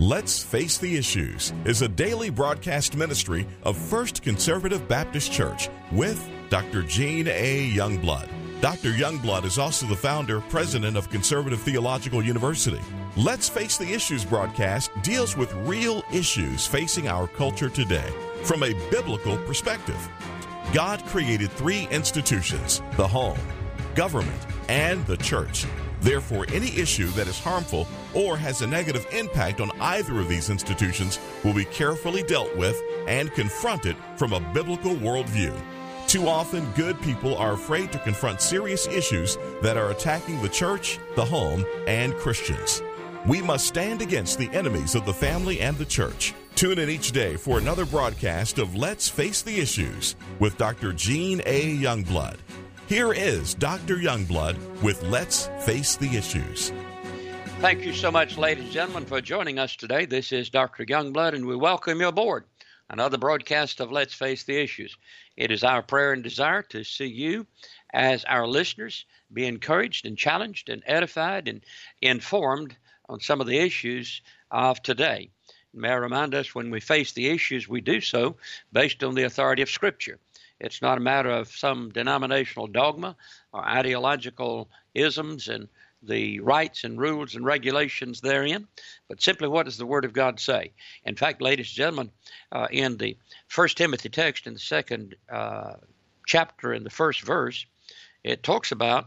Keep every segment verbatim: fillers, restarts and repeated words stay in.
Let's Face the Issues is a daily broadcast ministry of First Conservative Baptist Church with Doctor Gene A. Youngblood. Doctor Youngblood is also the founder, president of Conservative Theological University. Let's Face the Issues broadcast deals with real issues facing our culture today from a biblical perspective. God created three institutions: the home, government, and the church. Therefore, any issue that is harmful or has a negative impact on either of these institutions will be carefully dealt with and confronted from a biblical worldview. Too often, good people are afraid to confront serious issues that are attacking the church, the home, and Christians. We must stand against the enemies of the family and the church. Tune in each day for another broadcast of Let's Face the Issues with Doctor Gene A. Youngblood. Here is Doctor Youngblood with Let's Face the Issues. Thank you so much, ladies and gentlemen, for joining us today. This is Doctor Youngblood, and we welcome you aboard another broadcast of Let's Face the Issues. It is our prayer and desire to see you as our listeners be encouraged and challenged and edified and informed on some of the issues of today. May I remind us, when we face the issues, we do so based on the authority of Scripture. It's not a matter of some denominational dogma or ideological isms and the rights and rules and regulations therein, but simply what does the Word of God say? In fact, ladies and gentlemen, uh, in the First Timothy text in the second uh, chapter in the first verse, it talks about,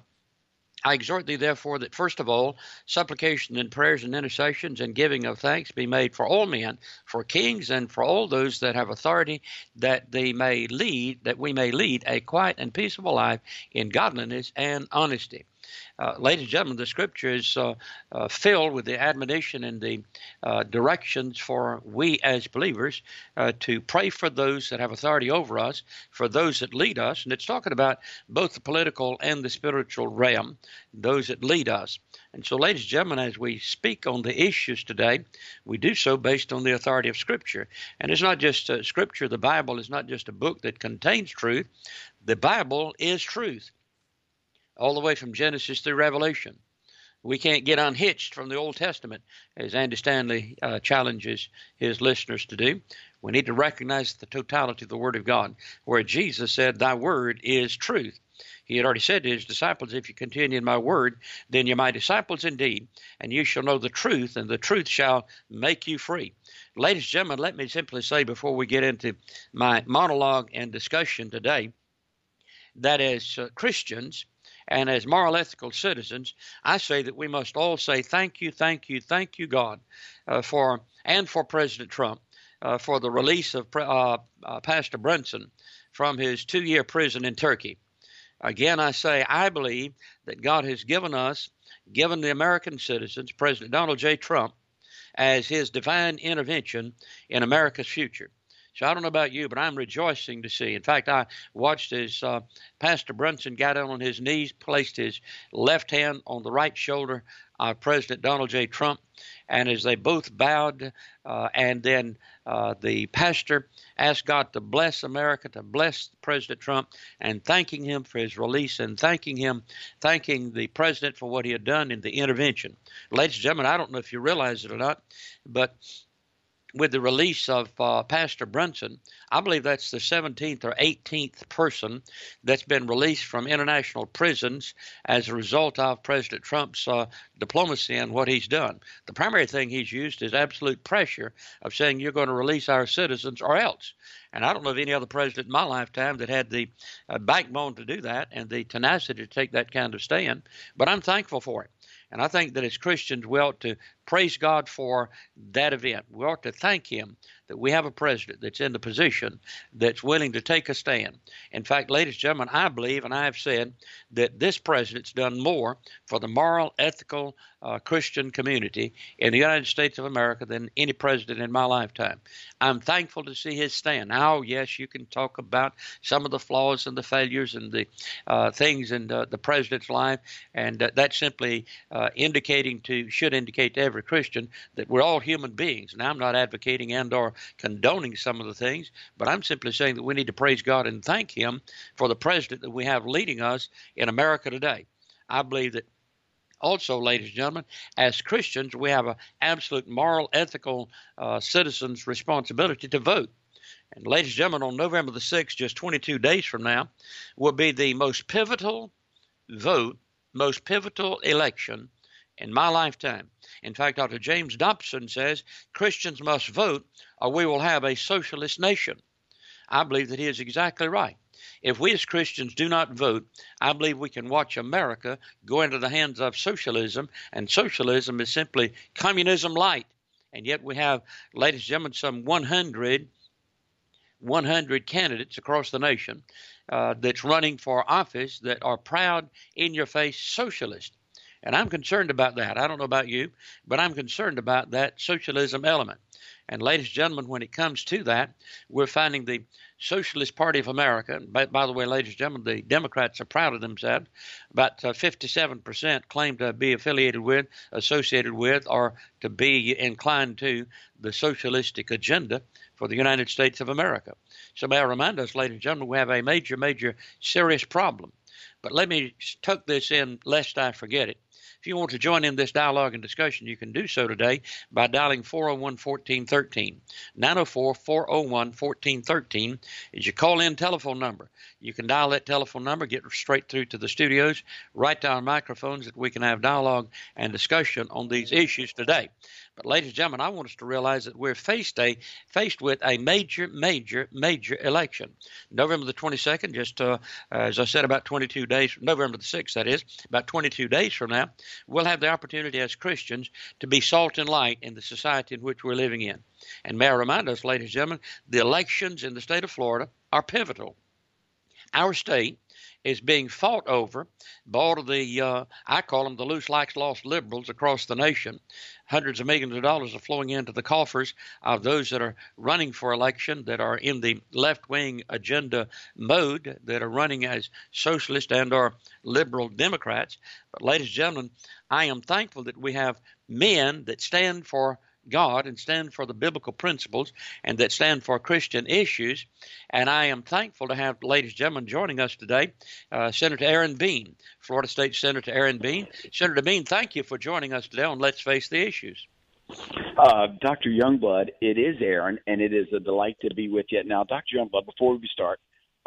I exhort thee, therefore, that first of all, supplication and prayers and intercessions and giving of thanks be made for all men, for kings and for all those that have authority, that they may lead, that we may lead a quiet and peaceable life in godliness and honesty. Uh, ladies and gentlemen, the Scripture is uh, uh, filled with the admonition and the uh, directions for we as believers uh, to pray for those that have authority over us, for those that lead us. And it's talking about both the political and the spiritual realm, those that lead us. And so, ladies and gentlemen, as we speak on the issues today, we do so based on the authority of Scripture. And it's not just uh, Scripture. The Bible is not just a book that contains truth. The Bible is truth, all the way from Genesis through Revelation. We can't get unhitched from the Old Testament, as Andy Stanley uh, challenges his listeners to do. We need to recognize the totality of the Word of God, where Jesus said, thy word is truth. He had already said to his disciples, if you continue in my word, then you're my disciples indeed, and you shall know the truth, and the truth shall make you free. Ladies and gentlemen, let me simply say before we get into my monologue and discussion today, that as uh, Christians, and as moral, ethical citizens, I say that we must all say thank you, thank you, thank you, God, uh, for and for President Trump uh, for the release of uh, uh, Pastor Brunson from his two-year prison in Turkey. Again, I say I believe that God has given us, given the American citizens, President Donald J. Trump, as his divine intervention in America's future. So I don't know about you, but I'm rejoicing to see. In fact, I watched as uh, Pastor Brunson got down on his knees, placed his left hand on the right shoulder of President Donald J. Trump, and as they both bowed, uh, and then uh, the pastor asked God to bless America, to bless President Trump, and thanking him for his release, and thanking him, thanking the president for what he had done in the intervention. Ladies and gentlemen, I don't know if you realize it or not, but with the release of uh, Pastor Brunson, I believe that's the seventeenth or eighteenth person that's been released from international prisons as a result of President Trump's uh, diplomacy and what he's done. The primary thing he's used is absolute pressure of saying you're going to release our citizens or else. And I don't know of any other president in my lifetime that had the uh, backbone to do that and the tenacity to take that kind of stand, but I'm thankful for it. And I think that as Christians, we ought to praise God for that event. We ought to thank him that we have a president that's in the position that's willing to take a stand. In fact, ladies and gentlemen, I believe, and I have said, that this president's done more for the moral, ethical, uh, Christian community in the United States of America than any president in my lifetime. I'm thankful to see his stand. Now, yes, you can talk about some of the flaws and the failures and the uh, things in the, the president's life, and uh, that's simply uh, indicating to, should indicate to every Christian that we're all human beings. And I'm not advocating and or condoning some of the things, but I'm simply saying that we need to praise God and thank him for the president that we have leading us in America today. I believe that Also, ladies and gentlemen, as Christians, we have an absolute moral, ethical uh, citizens' responsibility to vote. And ladies and gentlemen, on November the sixth, just twenty-two days from now, will be the most pivotal vote, most pivotal election in my lifetime. In fact, Doctor James Dobson says Christians must vote or we will have a socialist nation. I believe that he is exactly right. If we as Christians do not vote, I believe we can watch America go into the hands of socialism, and socialism is simply communism light. And yet we have, ladies and gentlemen, some one hundred, one hundred candidates across the nation uh, that's running for office that are proud, in-your-face socialists. And I'm concerned about that. I don't know about you, but I'm concerned about that socialism element. And ladies and gentlemen, when it comes to that, we're finding the Socialist Party of America, and by, by the way, ladies and gentlemen, the Democrats are proud of themselves. About uh, fifty-seven percent claim to be affiliated with, associated with, or to be inclined to the socialistic agenda for the United States of America. So may I remind us, ladies and gentlemen, we have a major, major, serious problem. But let me tuck this in lest I forget it. If you want to join in this dialogue and discussion, you can do so today by dialing four oh one, one four one three. nine oh four, four oh one, one four one three is your call-in telephone number. You can dial that telephone number, get straight through to the studios, right to our microphones that we can have dialogue and discussion on these issues today. But ladies and gentlemen, I want us to realize that we're faced a faced with a major, major, major election. November the twenty-second, just uh, as I said, about twenty-two days, November the sixth, that is, about twenty-two days from now, we'll have the opportunity as Christians to be salt and light in the society in which we're living in. And may I remind us, ladies and gentlemen, the elections in the state of Florida are pivotal. Our state is being fought over by all of the, uh, I call them the loose likes lost liberals across the nation. Hundreds of millions of dollars are flowing into the coffers of those that are running for election, that are in the left-wing agenda mode, that are running as socialist and or liberal Democrats. But ladies and gentlemen, I am thankful that we have men that stand for God and stand for the biblical principles and that stand for Christian issues. And I am thankful to have, ladies and gentlemen, joining us today, uh, Senator Aaron Bean, Florida State Senator Aaron Bean. Senator Bean, thank you for joining us today on Let's Face the Issues. Uh, Doctor Youngblood, it is Aaron, and it is a delight to be with you. Now, Doctor Youngblood, before we start,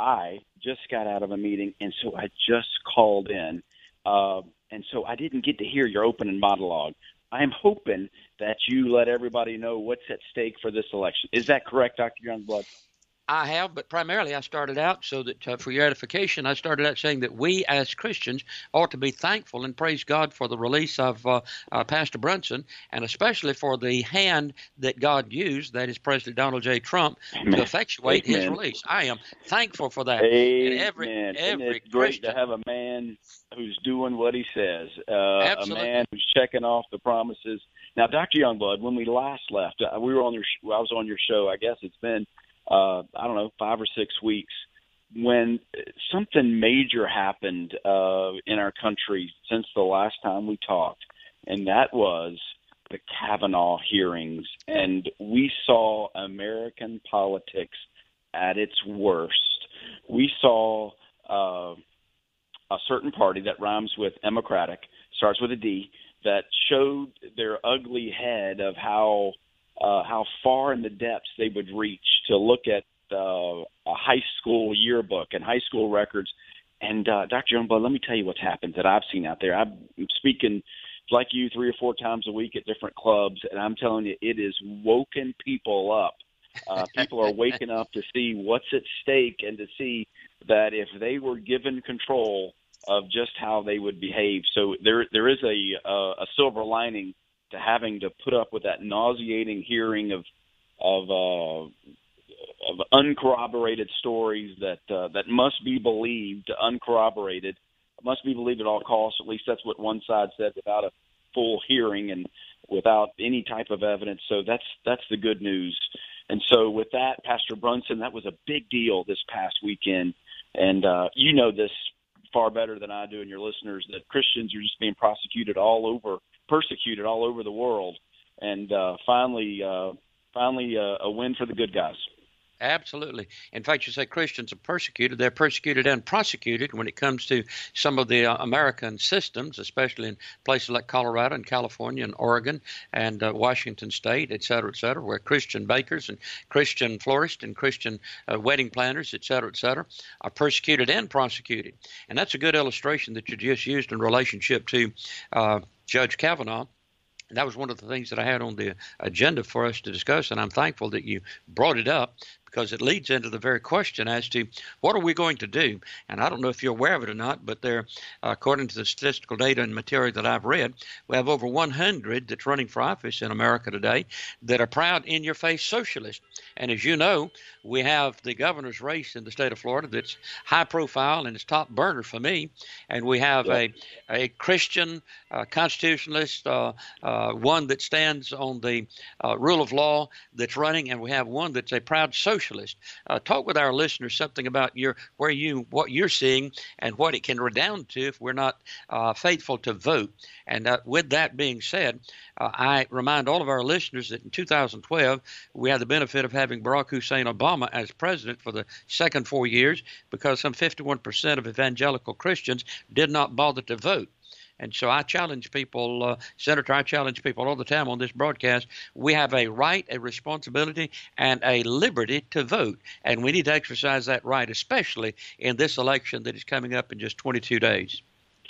I just got out of a meeting, and so I just called in, uh, and so I didn't get to hear your opening monologue. I'm hoping that you let everybody know what's at stake for this election. Is that correct, Doctor Youngblood? I have, but primarily I started out so that uh, for your edification, I started out saying that we as Christians ought to be thankful and praise God for the release of uh, uh, Pastor Brunson, and especially for the hand that God used, that is President Donald J. Trump, Amen. to effectuate Amen. his release. I am thankful for that. Amen. And every, every it's great Christian, to have a man who's doing what he says, uh, a man who's checking off the promises. Now, Doctor Youngblood, when we last left, uh, we were on your. I was on your show. I guess it's been. Uh, I don't know, five or six weeks, when something major happened uh, in our country since the last time we talked, and that was the Kavanaugh hearings. And we saw American politics at its worst. We saw uh, a certain party that rhymes with Democratic, starts with a D, that showed their ugly head of how Uh, how far in the depths they would reach to look at uh, a high school yearbook and high school records. And uh, Doctor Youngblood, let me tell you what's happened that I've seen out there. I'm speaking like you three or four times a week at different clubs, and I'm telling you, it is woken people up. Uh, people are waking up to see what's at stake and to see that if they were given control of just how they would behave. So there, there is a, a, a silver lining to having to put up with that nauseating hearing of of, uh, of uncorroborated stories that uh, that must be believed, uncorroborated, must be believed at all costs. At least that's what one side said, without a full hearing and without any type of evidence. So that's that's the good news. And so with that, Pastor Brunson, that was a big deal this past weekend. And uh, you know this far better than I do, and your listeners, that Christians are just being prosecuted all over, persecuted all over the world, and uh, finally, uh, finally, uh, a win for the good guys. Absolutely. In fact, you say Christians are persecuted. They're persecuted and prosecuted when it comes to some of the uh, American systems, especially in places like Colorado and California and Oregon and uh, Washington State, et cetera, et cetera, where Christian bakers and Christian florists and Christian uh, wedding planners, et cetera, et cetera, are persecuted and prosecuted. And that's a good illustration that you just used in relationship to uh, Judge Kavanaugh. And that was one of the things that I had on the agenda for us to discuss, and I'm thankful that you brought it up, because it leads into the very question as to what are we going to do. And I don't know if you're aware of it or not, but there, uh, according to the statistical data and material that I've read, we have over one hundred that's running for office in America today that are proud, in-your-face socialists. And as you know, we have the governor's race in the state of Florida that's high profile and it's top burner for me. And we have yeah. a, a Christian uh, constitutionalist, uh, uh, one that stands on the uh, rule of law that's running, and we have one that's a proud socialist. Uh, talk with our listeners something about your where you what you're seeing and what it can redound to if we're not uh, faithful to vote. And uh, with that being said, uh, I remind all of our listeners that in two thousand twelve we had the benefit of having Barack Hussein Obama as president for the second four years because some fifty-one percent of evangelical Christians did not bother to vote. And so I challenge people, uh, Senator, I challenge people all the time on this broadcast. We have a right, a responsibility, and a liberty to vote. And we need to exercise that right, especially in this election that is coming up in just twenty-two days.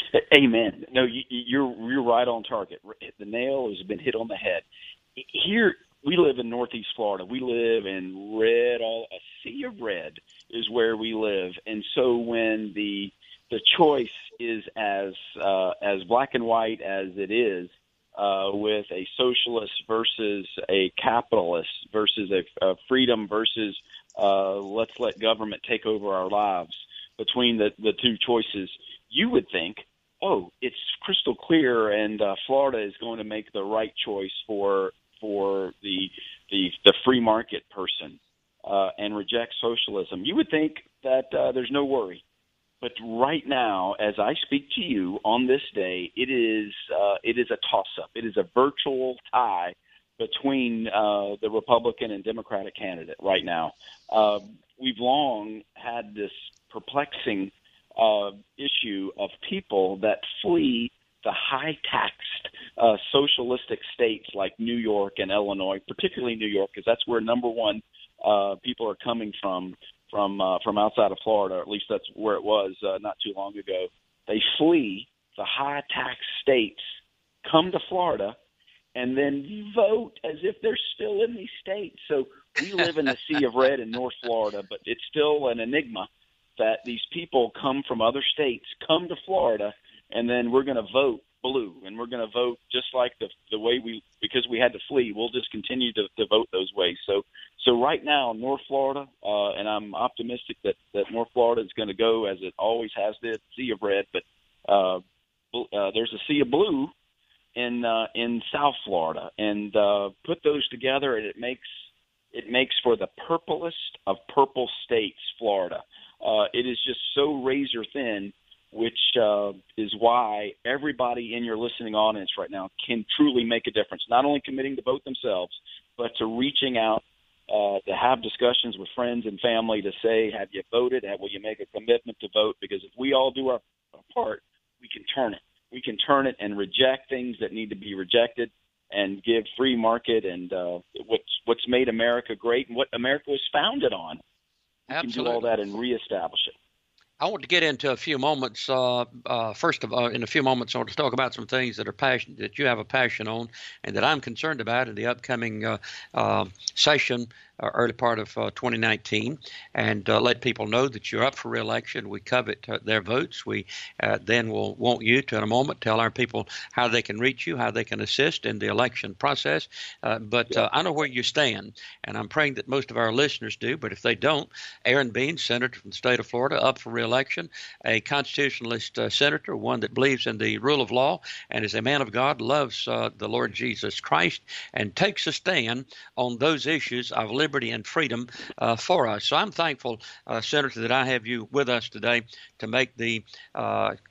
Amen. No, you, you're you're right on target. The nail has been hit on the head. Here, we live in Northeast Florida. We live in red, all a sea of red is where we live. And so when the the choice is as uh, as black and white as it is, uh, with a socialist versus a capitalist versus a, a freedom versus uh, let's let government take over our lives, between the, the two choices, you would think, oh, it's crystal clear, and uh, Florida is going to make the right choice for for the the, the free market person uh, and reject socialism. You would think that uh, there's no worry. But right now, as I speak to you on this day, it is uh, it is a toss-up. It is a virtual tie between uh, the Republican and Democratic candidate right now. Uh, we've long had this perplexing uh, issue of people that flee the high-taxed uh, socialistic states like New York and Illinois, particularly New York, because that's where number one uh, people are coming from. From uh, from outside of Florida, or at least that's where it was uh, not too long ago. They flee the high tax states, come to Florida, and then vote as if they're still in these states. So we live in a sea of red in North Florida, but it's still an enigma that these people come from other states, come to Florida, and then we're going to vote blue, and we're going to vote just like the the way we, because we had to flee, we'll just continue to, to vote those ways. So so right now, North Florida, uh, and I'm optimistic that, that North Florida is going to go as it always has did, sea of red, but uh, uh, there's a sea of blue in uh, in South Florida, and uh, put those together, and it makes it makes for the purplest of purple states, Florida. Uh, it is just so razor thin, which uh, is why everybody in your listening audience right now can truly make a difference, not only committing to vote themselves, but to reaching out uh, to have discussions with friends and family to say, have you voted? Will you make a commitment to vote? Because if we all do our, our part, we can turn it. We can turn it and reject things that need to be rejected and give free market and uh, what's, what's made America great and what America was founded on. We Absolutely. can do all that and reestablish it. I want to get into a few moments. Uh, uh, first of all, in a few moments, I want to talk about some things that are passion that you have a passion on, and that I'm concerned about in the upcoming uh, uh, session, uh, early part of uh, twenty nineteen, and uh, let people know that you're up for re-election. We covet uh, their votes. We uh, then will want you to, in a moment, tell our people how they can reach you, how they can assist in the election process. Uh, but uh, I know where you stand, and I'm praying that most of our listeners do. But if they don't, Aaron Bean, Senator from the state of Florida, up for re-election, a constitutionalist uh, senator, one that believes in the rule of law, and is a man of God, loves uh, the Lord Jesus Christ, and takes a stand on those issues of liberty and freedom uh, for us. So I'm thankful, uh, Senator, that I have you with us today to make the uh,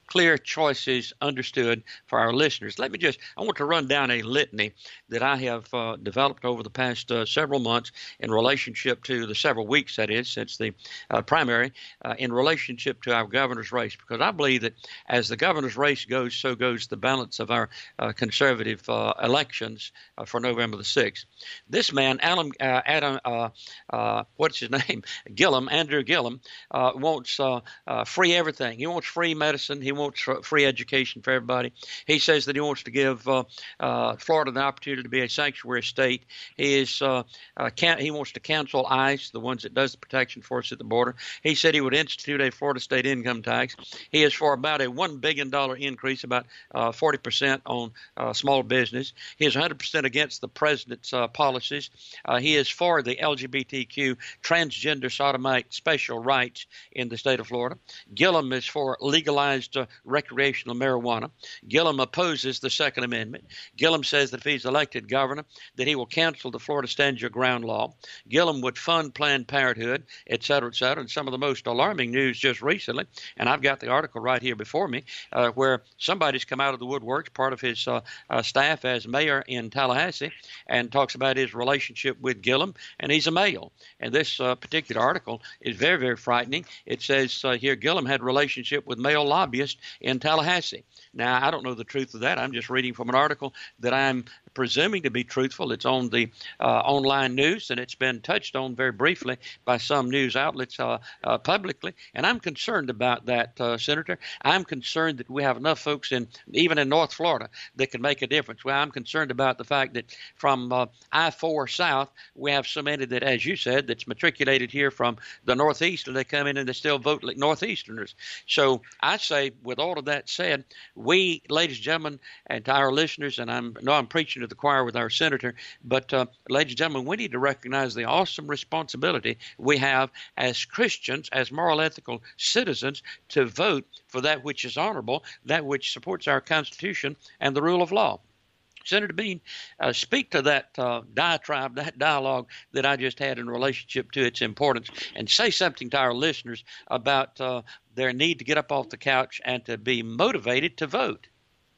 clear choices understood for our listeners. Let me just, I want to run down a litany that I have uh, developed over the past uh, several months in relationship to the several weeks, that is, since the uh, primary, uh, in relationship to our governor's race, because I believe that as the governor's race goes, so goes the balance of our uh, conservative uh, elections uh, for November the sixth. This man, Adam, uh, Adam uh, uh, what's his name? Gillum, Andrew Gillum, uh, wants uh, uh, free everything. He wants free medicine. He wants free education for everybody. He says that he wants to give uh, uh, Florida the opportunity to be a sanctuary state. He is uh, uh, can he wants to cancel ICE, the ones that does the protection for us at the border. He said he would institute a Florida state income tax. He is for about a one billion dollars increase, about uh, forty percent on uh, small business. He is one hundred percent against the president's uh, policies. Uh, he is for the L G B T Q transgender sodomite special rights in the state of Florida. Gillum is for legalized uh, recreational marijuana. Gillum opposes the Second Amendment. Gillum says that if he's elected governor, that he will cancel the Florida Stand Your Ground law. Gillum would fund Planned Parenthood, et cetera, et cetera. And some of the most alarming news just recently, and I've got the article right here before me, uh, where somebody's come out of the woodworks, part of his uh, uh, staff as mayor in Tallahassee, and talks about his relationship with Gillum, and he's a male. And this uh, particular article is very, very frightening. It says uh, here Gillum had a relationship with male lobbyists in Tallahassee. Now, I don't know the truth of that. I'm just reading from an article that I'm presuming to be truthful. It's on the uh, online news, and it's been touched on very briefly by some news outlets uh, uh, publicly. And I'm concerned about that, uh, Senator. I'm concerned that we have enough folks in, even in North Florida, that can make a difference. Well, I'm concerned about the fact that from uh, I four south, we have so many that, as you said, that's matriculated here from the Northeast, and they come in and they still vote like Northeasterners. So I say, with all of that said, we, ladies and gentlemen, and to our listeners, and I know I'm preaching to the choir with our senator, but uh, ladies and gentlemen, we need to recognize the awesome responsibility we have as Christians, as moral, ethical citizens, to vote for that which is honorable, that which supports our Constitution and the rule of law. Senator Bean, uh, speak to that uh, diatribe, that dialogue that I just had in relationship to its importance, and say something to our listeners about uh, their need to get up off the couch and to be motivated to vote.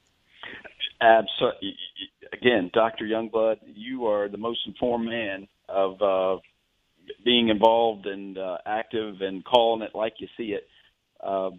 Absolutely. Again, Doctor Youngblood, you are the most informed man of uh, being involved and uh, active and calling it like you see it. Uh,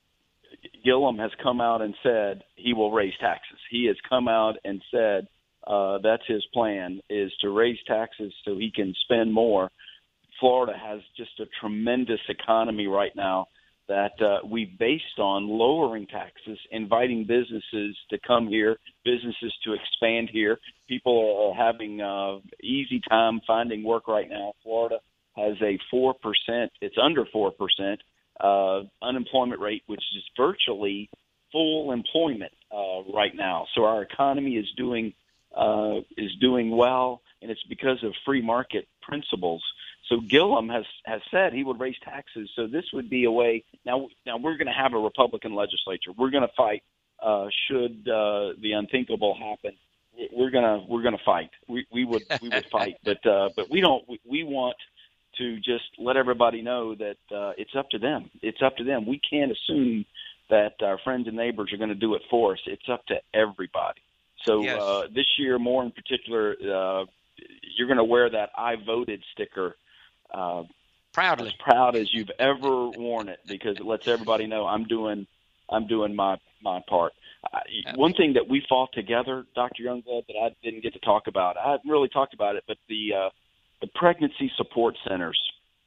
Gillum has come out and said he will raise taxes. He has come out and said uh, that's his plan, is to raise taxes so he can spend more. Florida has just a tremendous economy right now that uh, we've based on lowering taxes, inviting businesses to come here, businesses to expand here. People are having uh, easy time finding work right now. Florida has a four percent, it's under four percent uh, unemployment rate, which is virtually full employment uh, right now. So our economy is doing uh, is doing well, and it's because of free market principles. So Gillum has, has said he would raise taxes. So this would be a way. Now, now we're going to have a Republican legislature. We're going to fight. Uh, should uh, the unthinkable happen, we're gonna we're gonna fight. We we would we would fight. But uh, but we don't. We, we want to just let everybody know that uh, it's up to them. It's up to them. We can't assume that our friends and neighbors are going to do it for us. It's up to everybody. So yes. uh, this year, more in particular, uh, you're going to wear that "I voted" sticker. Uh, Proudly, as proud as you've ever worn it, because it lets everybody know I'm doing, I'm doing my my part. I, one thing that we fought together, Doctor Youngblood, that I didn't get to talk about, I haven't really talked about it, but the uh, the pregnancy support centers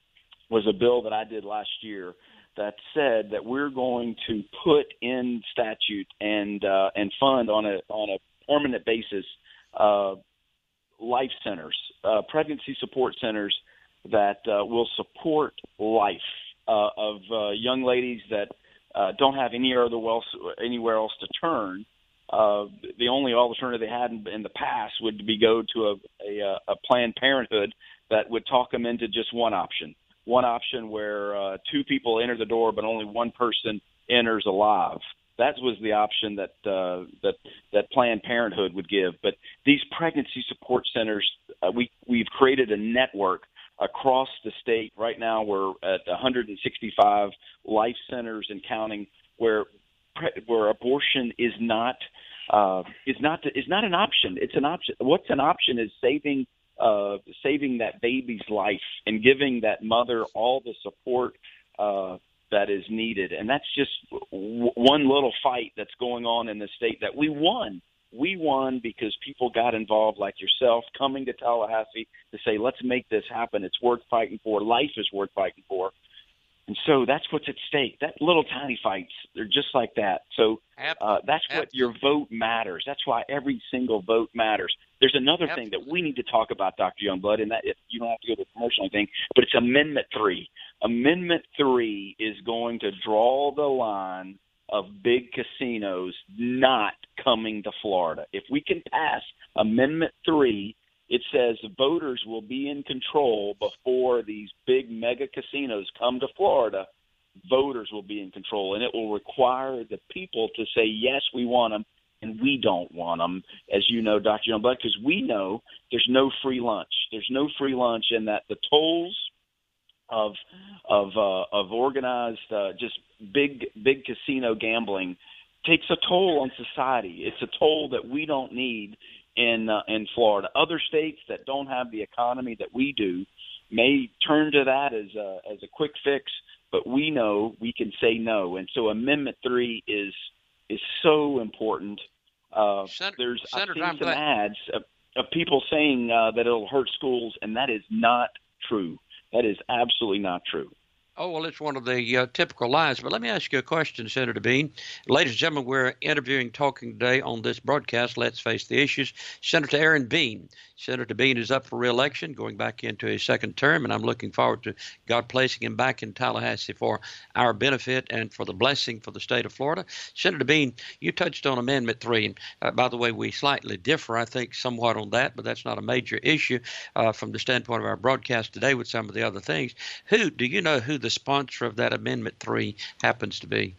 was a bill that I did last year that said that we're going to put in statute and uh, and fund on a on a permanent basis uh, life centers, uh, pregnancy support centers that uh, will support life uh, of uh, young ladies that uh, don't have any other else, anywhere else to turn. Uh, the only alternative they had in, in the past would be go to a, a, a Planned Parenthood that would talk them into just one option, one option where uh, two people enter the door but only one person enters alive. That was the option that uh, that that Planned Parenthood would give. But these pregnancy support centers, uh, we we've created a network across the state. Right now we're at one hundred sixty-five life centers and counting, where where abortion is not uh, is not is not an option. It's an option. What's an option is saving uh, saving that baby's life and giving that mother all the support uh, that is needed. And that's just w- one little fight that's going on in the state that we won. We won because people got involved, like yourself, coming to Tallahassee to say, let's make this happen. It's worth fighting for. Life is worth fighting for. And so that's what's at stake. That little tiny fights, they're just like that. So uh, that's what your vote matters. That's why every single vote matters. There's another thing that we need to talk about, Doctor Youngblood, and that if you don't have to go to the commercial or anything, but it's Amendment three. Amendment three is going to draw the line of big casinos not coming to Florida. If we can pass Amendment three, it says the voters will be in control before these big mega casinos come to Florida. Voters will be in control, and it will require the people to say, yes, we want them, and we don't want them, as you know, Doctor Youngblood, because we know there's no free lunch. There's no free lunch, and that the tolls of of uh, of organized uh, just big big casino gambling takes a toll on society. It's a toll that we don't need in uh, in Florida. Other states that don't have the economy that we do may turn to that as a as a quick fix, but we know we can say no. And so Amendment three is is so important. Uh, Senator, there's Senator, I've seen I'm some glad. ads of, of people saying uh, that it'll hurt schools, and that is not true. That is absolutely not true. Oh, well, it's one of the uh, typical lies. But let me ask you a question, Senator Bean. Ladies and gentlemen, we're interviewing, talking today on this broadcast, Let's Face the Issues, Senator Aaron Bean. Senator Bean is up for re-election, going back into his second term, and I'm looking forward to God placing him back in Tallahassee for our benefit and for the blessing for the state of Florida. Senator Bean, you touched on Amendment three. And uh, by the way, we slightly differ, I think, somewhat on that, but that's not a major issue uh, from the standpoint of our broadcast today with some of the other things. Who, do you know who the sponsor of that Amendment three happens to be?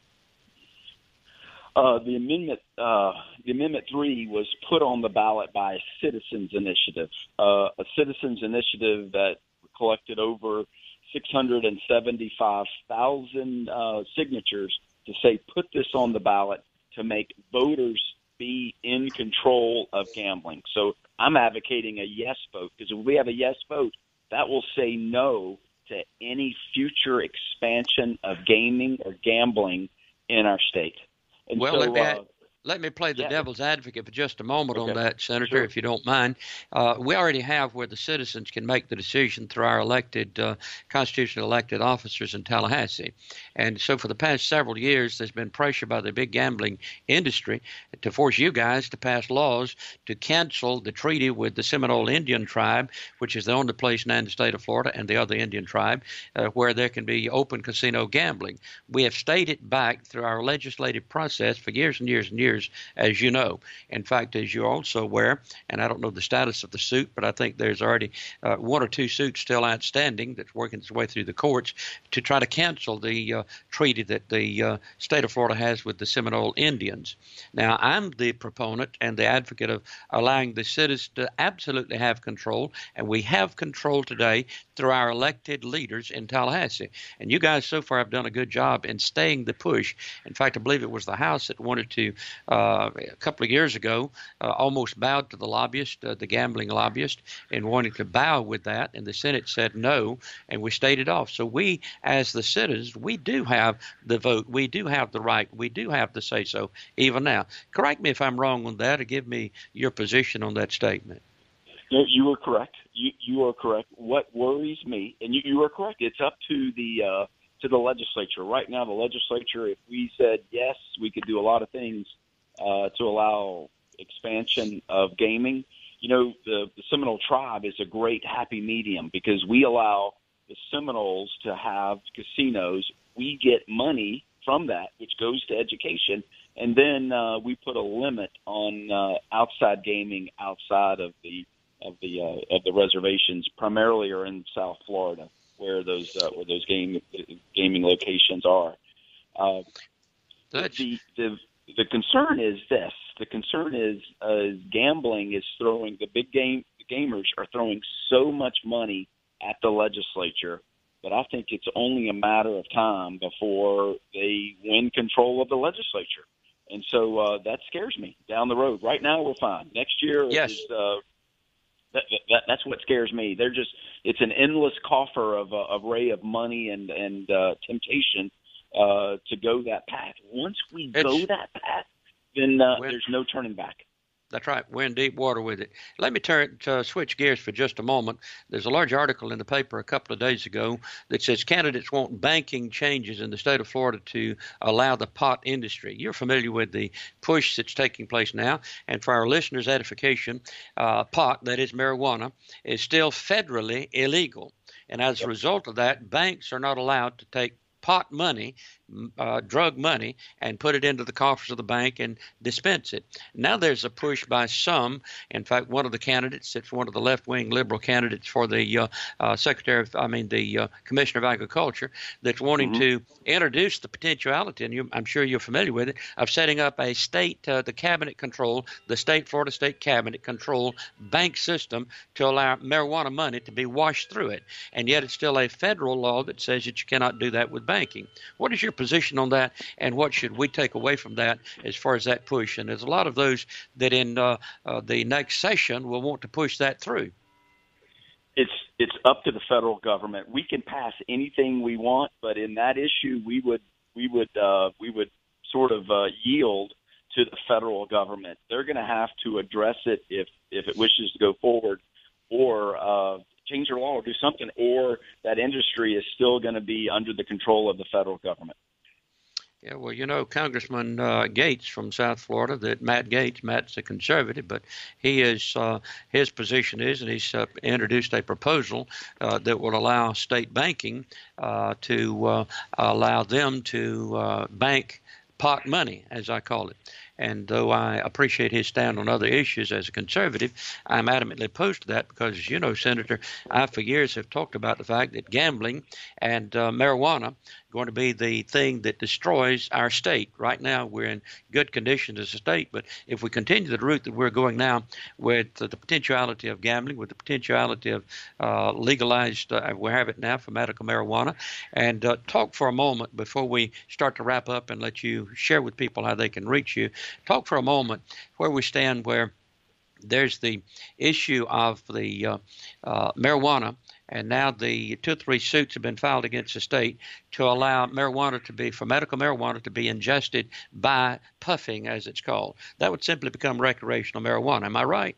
Uh, the amendment, uh, the Amendment three was put on the ballot by a citizens initiative, uh, a citizens initiative that collected over six hundred seventy-five thousand uh, signatures to say, put this on the ballot to make voters be in control of gambling. So I'm advocating a yes vote, because if we have a yes vote, that will say no to any future expansion of gaming or gambling in our state. And well, so, let me, uh, let me play the yeah. devil's advocate for just a moment Okay. on that, Senator, Sure. if you don't mind. Uh, we already have where the citizens can make the decision through our elected, uh, constitutionally elected officers in Tallahassee. And so for the past several years, there's been pressure by the big gambling industry to force you guys to pass laws to cancel the treaty with the Seminole Indian tribe, which is the only place now in the state of Florida, and the other Indian tribe, uh, where there can be open casino gambling. We have stayed it back through our legislative process for years and years and years, as you know. In fact, as you're also aware, and I don't know the status of the suit, but I think there's already uh, one or two suits still outstanding that's working its way through the courts to try to cancel the uh, treaty that the uh, state of Florida has with the Seminole Indians. Now, I'm the proponent and the advocate of allowing the citizens to absolutely have control, and we have control today through our elected leaders in Tallahassee. And you guys so far have done a good job in staying the push. In fact, I believe it was the House that wanted to, uh, a couple of years ago, uh, almost bowed to the lobbyist, uh, the gambling lobbyist, in wanting to bow with that. And the Senate said no, and we stayed it off. So we, as the citizens, we do have the vote. We do have the right. We do have the say-so even now. Correct me if I'm wrong on that, or give me your position on that statement. No, you are correct. You you are correct. What worries me, and you, you are correct, it's up to the uh, to the legislature. Right now, the legislature, if we said yes, we could do a lot of things uh, to allow expansion of gaming. You know, the, the Seminole tribe is a great happy medium, because we allow the Seminoles to have casinos. We get money from that, which goes to education. And then uh, we put a limit on uh, outside gaming outside of the of the uh, of the reservations, primarily are in South Florida, where those uh, where those game gaming locations are. Uh, the, the the concern is this: the concern is uh, gambling is throwing the big game the gamers are throwing so much money at the legislature but I think it's only a matter of time before they win control of the legislature. And so uh, that scares me down the road. Right now, we're fine. Next year, yes. is, uh, that, that, that's what scares me. They're just it's an endless coffer of uh, array of money and and uh, temptation uh, to go that path. Once we it's, go that path, then uh, when, there's no turning back. That's right. We're in deep water with it. Let me turn uh, switch gears for just a moment. There's a large article in the paper a couple of days ago that says candidates want banking changes in the state of Florida to allow the pot industry. You're familiar with the push that's taking place now. And for our listeners' edification, uh, pot, that is marijuana, is still federally illegal. And as a result of that, banks are not allowed to take pot money, uh, drug money, and put it into the coffers of the bank and dispense it. Now there's a push by some. In fact, one of the candidates, it's one of the left-wing liberal candidates for the uh, uh, Secretary of, I mean, the uh, Commissioner of Agriculture, that's wanting mm-hmm. to introduce the potentiality, and you, I'm sure you're familiar with it, of setting up a state, uh, the cabinet control, the state, Florida State Cabinet control bank system to allow marijuana money to be washed through it. And yet it's still a federal law that says that you cannot do that with banking. What is your position on that, and what should we take away from that as far as that push? And there's a lot of those that in uh, uh, the next session will want to push that through. It's it's up to the federal government. We can pass anything we want, but in that issue, we would we would uh, we would sort of uh, yield to the federal government. They're going to have to address it if if it wishes to go forward, or uh, change their law or do something, or that industry is still going to be under the control of the federal government. Yeah, well, you know, Congressman uh, Gates from South Florida, that Matt Gates, Matt's a conservative, but he is, uh, his position is, and he's uh, introduced a proposal uh, that will allow state banking uh, to uh, allow them to uh, bank pot money, as I call it. And though I appreciate his stand on other issues as a conservative, I'm adamantly opposed to that because, as you know, Senator, I for years have talked about the fact that gambling and uh, marijuana going to be the thing that destroys our state. Right now, we're in good condition as a state, but if we continue the route that we're going now with the potentiality of gambling, with the potentiality of uh, legalized, uh, we have it now for medical marijuana, and uh, talk for a moment before we start to wrap up and let you share with people how they can reach you. Talk for a moment where we stand, where there's the issue of the uh, uh, marijuana, and now the two or three suits have been filed against the state to allow marijuana to be, for medical marijuana to be ingested by puffing, as it's called. That would simply become recreational marijuana. Am I right?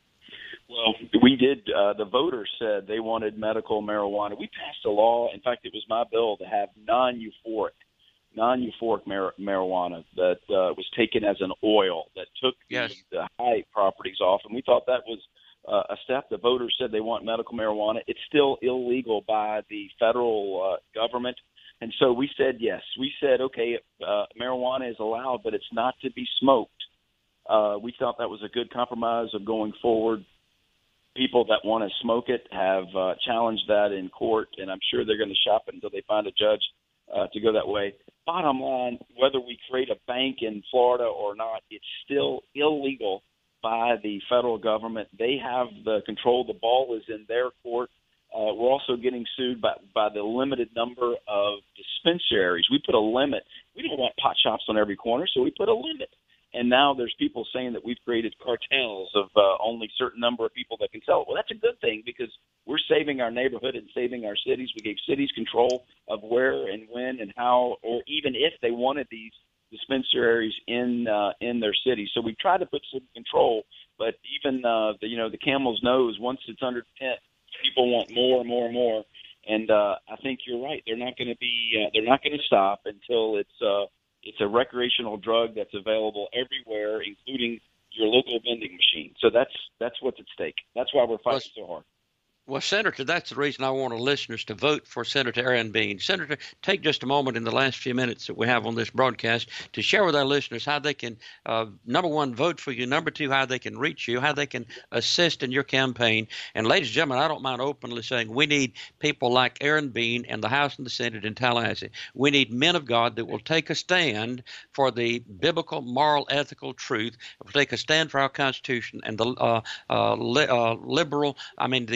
Well, we did. Uh, the voters said they wanted medical marijuana. We passed a law. In fact, it was my bill to have non-euphoric. non-euphoric mar- marijuana that uh, was taken as an oil that took yes. the, the high properties off, and we thought that was uh, a step. The voters said they want medical marijuana. It's still illegal by the federal uh, government, and so we said yes. We said, okay, uh, marijuana is allowed, but it's not to be smoked. Uh, we thought that was a good compromise of going forward. People that want to smoke it have uh, challenged that in court, and I'm sure they're going to shop it until they find a judge Uh, to go that way. Bottom line, whether we create a bank in Florida or not, it's still illegal by the federal government. They have the control. The ball is in their court. Uh, we're also getting sued by, by the limited number of dispensaries. We put a limit. We don't want pot shops on every corner, so we put a limit. And now there's people saying that we've created cartels of uh, only a certain number of people that can sell it. Well, that's a good thing because we're saving our neighborhood and saving our cities. We gave cities control of where and when and how, or even if they wanted these dispensaries in uh, in their cities. So we tried to put some control, but even uh, the, you know, the camel's nose, once it's under the tent, people want more and more and more. And uh, I think you're right. They're not going to be. Uh, they're not going to stop until it's. Uh, It's a recreational drug that's available everywhere, including your local vending machine. So that's that's what's at stake. That's why we're fighting so hard. Well, Senator, that's the reason I want our listeners to vote for Senator Aaron Bean. Senator, take just a moment in the last few minutes that we have on this broadcast to share with our listeners how they can, uh, number one, vote for you, number two, how they can reach you, how they can assist in your campaign. And ladies and gentlemen, I don't mind openly saying we need people like Aaron Bean in the House and the Senate in Tallahassee. We need men of God that will take a stand for the biblical, moral, ethical truth, will take a stand for our Constitution and the uh, uh, li- uh, liberal, I mean, the letter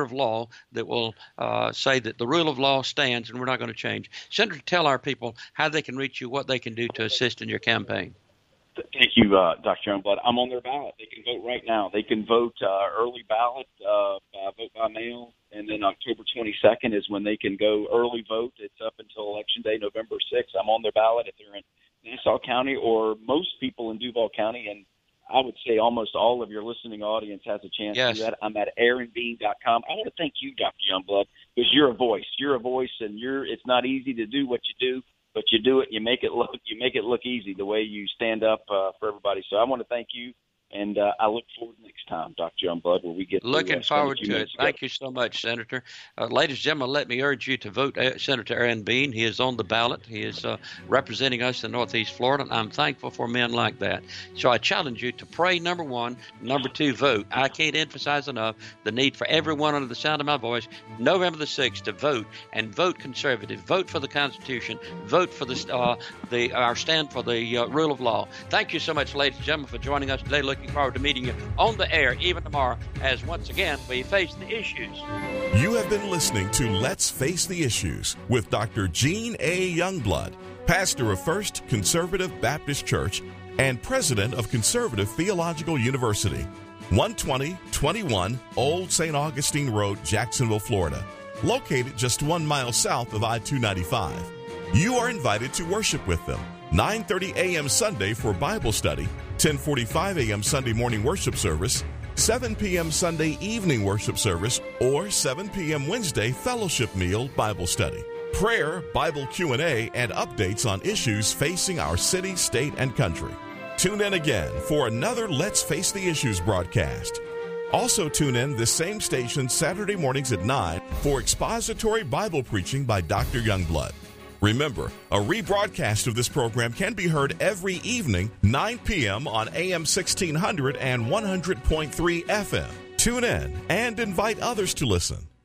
of law that will uh, say that the rule of law stands and we're not going to change. Senator, tell our people how they can reach you, what they can do to assist in your campaign. Thank you, uh, Doctor Youngblood. I'm on their ballot. They can vote right now. They can vote uh, early ballot, uh, uh, vote by mail, and then October twenty-second is when they can go early vote. It's up until Election Day, November sixth. I'm on their ballot if they're in Nassau County or most people in Duval County, and I would say almost all of your listening audience has a chance yes. to do that. I'm at aaron bean dot com. I want to thank you, Doctor Youngblood, because you're a voice. You're a voice, and you're. It's not easy to do what you do, but you do it. You make it look. You make it look easy the way you stand up uh, for everybody. So I want to thank you, and uh, I look forward next time, Doctor Youngblood, where we get looking to, uh, forward to it. together. Thank you so much, Senator. Uh, ladies and gentlemen, let me urge you to vote uh, Senator Aaron Bean. He is on the ballot. He is uh, representing us in Northeast Florida, and I'm thankful for men like that. So I challenge you to pray, number one. Number two, vote. I can't emphasize enough the need for everyone under the sound of my voice, November the sixth, to vote, and vote conservative. Vote for the Constitution. Vote for the, uh, the our stand for the uh, rule of law. Thank you so much, ladies and gentlemen, for joining us today. Looking forward to meeting you on the air even tomorrow as once again we face the issues. You have been listening to Let's Face the Issues with Doctor Gene A. Youngblood, pastor of First Conservative Baptist Church and president of Conservative Theological University, one twenty twenty-one Old Saint Augustine Road, Jacksonville, Florida, located just one mile south of I two ninety-five. You are invited to worship with them nine thirty a.m. Sunday for Bible study, ten forty-five a.m. Sunday morning worship service, seven p.m. Sunday evening worship service, or seven p.m. Wednesday fellowship meal Bible study, prayer, Bible Q and A, and updates on issues facing our city, state, and country. Tune in again for another Let's Face the Issues broadcast. Also tune in this same station Saturday mornings at nine for expository Bible preaching by Doctor Youngblood. Remember, a rebroadcast of this program can be heard every evening, nine p.m. on A M sixteen hundred and one hundred point three F M. Tune in and invite others to listen.